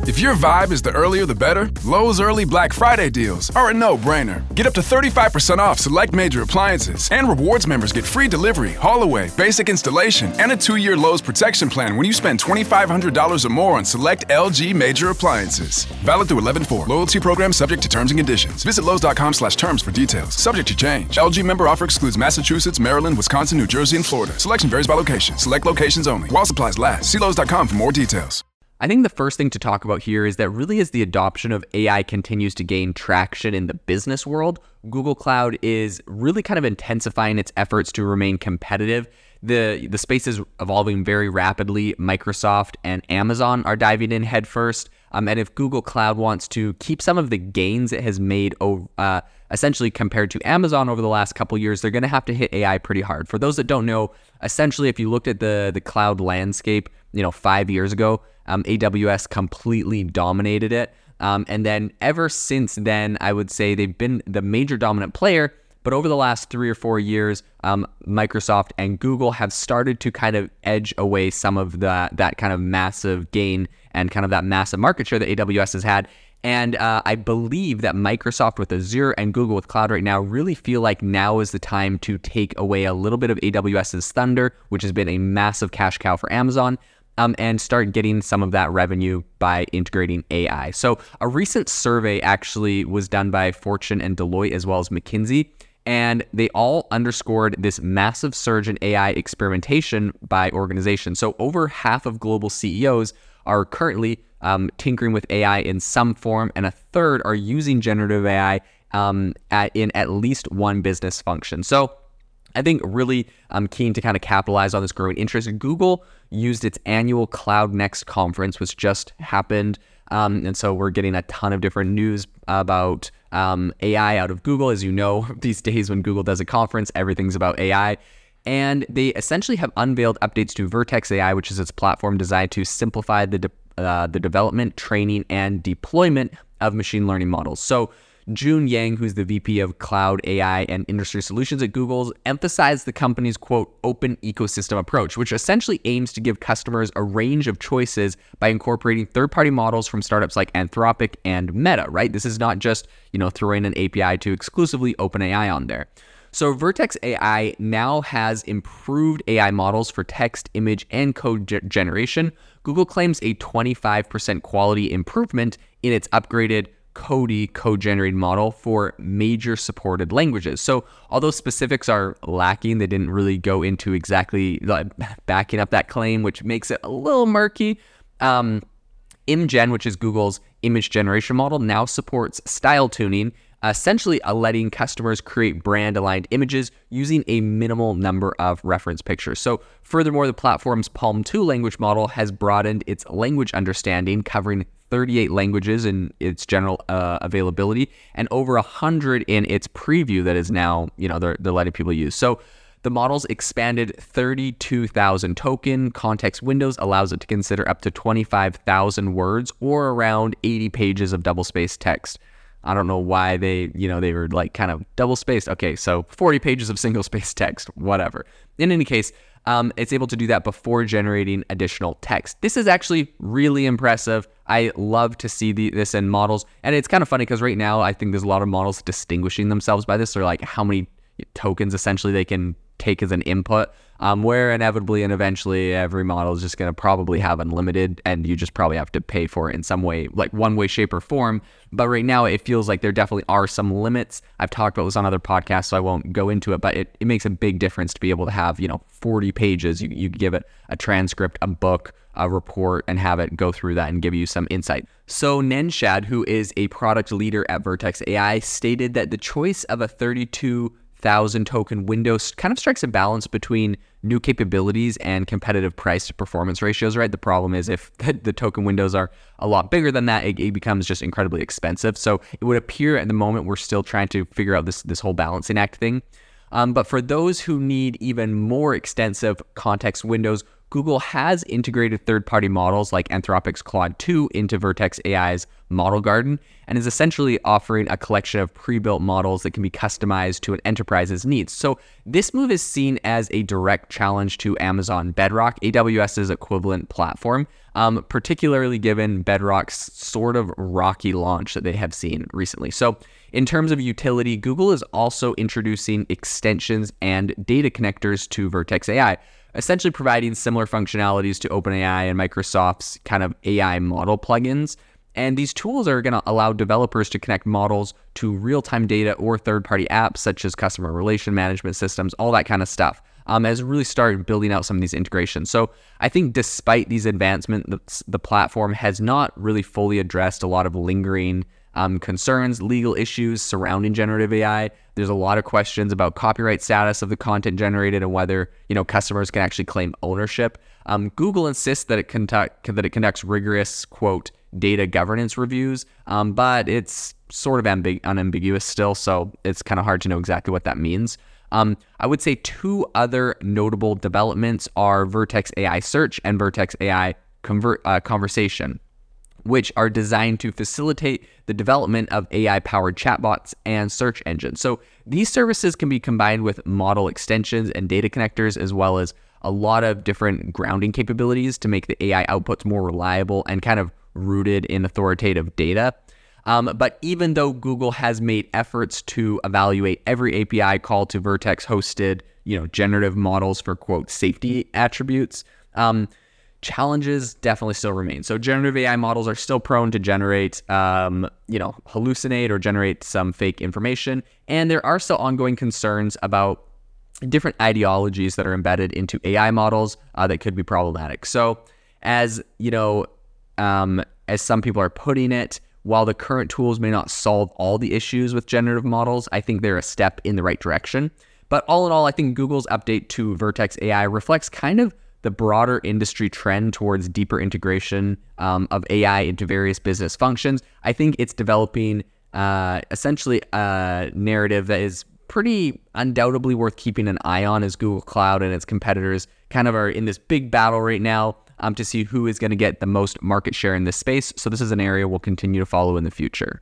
If your vibe is the earlier the better, Lowe's early Black Friday deals are a no-brainer. Get up to 35% off select major appliances, and rewards members get free delivery, haul-away, basic installation, and a 2-year Lowe's protection plan when you spend $2,500 or more on select LG major appliances. Valid through 11/4. Loyalty program subject to terms and conditions. Visit Lowes.com/terms for details. Subject to change. LG member offer excludes Massachusetts, Maryland, Wisconsin, New Jersey, and Florida. Selection varies by location. Select locations only. While supplies last. See Lowes.com for more details. I think the first thing to talk about here is that really as the adoption of AI continues to gain traction in the business world, Google Cloud is really kind of intensifying its efforts to remain competitive. The space is evolving very rapidly. Microsoft and Amazon are diving in headfirst. And if Google Cloud wants to keep some of the gains it has made essentially compared to Amazon over the last couple years, they're going to have to hit AI pretty hard. For those that don't know, essentially if you looked at the cloud landscape, 5 years ago, AWS completely dominated it. And then ever since then, I would say they've been the major dominant player. But over the last 3 or 4 years, Microsoft and Google have started to kind of edge away some of that kind of massive gain and kind of that massive market share that AWS has had. And I believe that Microsoft with Azure and Google with Cloud right now really feel like now is the time to take away a little bit of AWS's thunder, which has been a massive cash cow for Amazon, and start getting some of that revenue by integrating AI. So a recent survey actually was done by Fortune and Deloitte as well as McKinsey, and they all underscored this massive surge in AI experimentation by organizations. So over half of global CEOs are currently tinkering with AI in some form, and a third are using generative AI in at least one business function. So I think really I'm keen to kind of capitalize on this growing interest. Google used its annual Cloud Next conference, which just happened. And so we're getting a ton of different news about AI out of Google. As you know, these days when Google does a conference, everything's about AI. And they essentially have unveiled updates to Vertex AI, which is its platform designed to simplify the development, training, and deployment of machine learning models. So June Yang, who's the VP of Cloud AI and Industry Solutions at Google, emphasized the company's, quote, open ecosystem approach, which essentially aims to give customers a range of choices by incorporating third-party models from startups like Anthropic and Meta, right? This is not just, throwing an API to exclusively OpenAI on there. So Vertex AI now has improved AI models for text, image, and code generation. Google claims a 25% quality improvement in its upgraded Cody code-generated model for major supported languages. So although specifics are lacking, they didn't really go into exactly backing up that claim, which makes it a little murky. ImGen, which is Google's image generation model, now supports style tuning, essentially letting customers create brand-aligned images using a minimal number of reference pictures. So furthermore, the platform's Palm 2 language model has broadened its language understanding, covering 38 languages in its general availability and over 100 in its preview that is now, they're letting people use. So the model's expanded 32,000 token context windows allows it to consider up to 25,000 words or around 80 pages of double-spaced text. I don't know why they were like kind of double-spaced. Okay, so 40 pages of single-spaced text, whatever. In any case, it's able to do that before generating additional text. This is actually really impressive. I love to see this in models. And it's kind of funny because right now I think there's a lot of models distinguishing themselves by this. They're like how many tokens essentially they can take as an input, where inevitably and eventually every model is just going to probably have unlimited and you just probably have to pay for it in some way, like one way, shape, or form. But right now it feels like there definitely are some limits. I've talked about this on other podcasts, so I won't go into it, but it makes a big difference to be able to have, 40 pages. You give it a transcript, a book, a report, and have it go through that and give you some insight. So Nenshad, who is a product leader at Vertex AI, stated that the choice of a 32,000 token window kind of strikes a balance between new capabilities and competitive price to performance ratios, right? The problem is if the token windows are a lot bigger than that, it becomes just incredibly expensive. So it would appear at the moment we're still trying to figure out this whole balancing act thing. But for those who need even more extensive context windows, Google has integrated third-party models like Anthropic's Claude 2 into Vertex AI's Model Garden and is essentially offering a collection of pre-built models that can be customized to an enterprise's needs. So this move is seen as a direct challenge to Amazon Bedrock, AWS's equivalent platform, particularly given Bedrock's sort of rocky launch that they have seen recently. So in terms of utility, Google is also introducing extensions and data connectors to Vertex AI, essentially providing similar functionalities to OpenAI and Microsoft's kind of AI model plugins. And these tools are going to allow developers to connect models to real-time data or third-party apps such as customer relation management systems, all that kind of stuff, as really started building out some of these integrations. So I think despite these advancements, the platform has not really fully addressed a lot of lingering concerns, legal issues surrounding generative AI. There's a lot of questions about copyright status of the content generated and whether, customers can actually claim ownership. Google insists that it conducts rigorous, quote, data governance reviews, but it's sort of unambiguous still, so it's kind of hard to know exactly what that means. I would say two other notable developments are Vertex AI Search and Vertex AI Conversation, which are designed to facilitate the development of AI-powered chatbots and search engines. So these services can be combined with model extensions and data connectors, as well as a lot of different grounding capabilities to make the AI outputs more reliable and kind of rooted in authoritative data. But even though Google has made efforts to evaluate every API call to Vertex-hosted, generative models for, quote, safety attributes, challenges definitely still remain. So generative AI models are still prone to generate, hallucinate or generate some fake information. And there are still ongoing concerns about different ideologies that are embedded into AI models that could be problematic. So as some people are putting it, while the current tools may not solve all the issues with generative models, I think they're a step in the right direction. But all in all, I think Google's update to Vertex AI reflects kind of the broader industry trend towards deeper integration of AI into various business functions. I think it's developing essentially a narrative that is pretty undoubtedly worth keeping an eye on as Google Cloud and its competitors kind of are in this big battle right now to see who is going to get the most market share in this space. So this is an area we'll continue to follow in the future.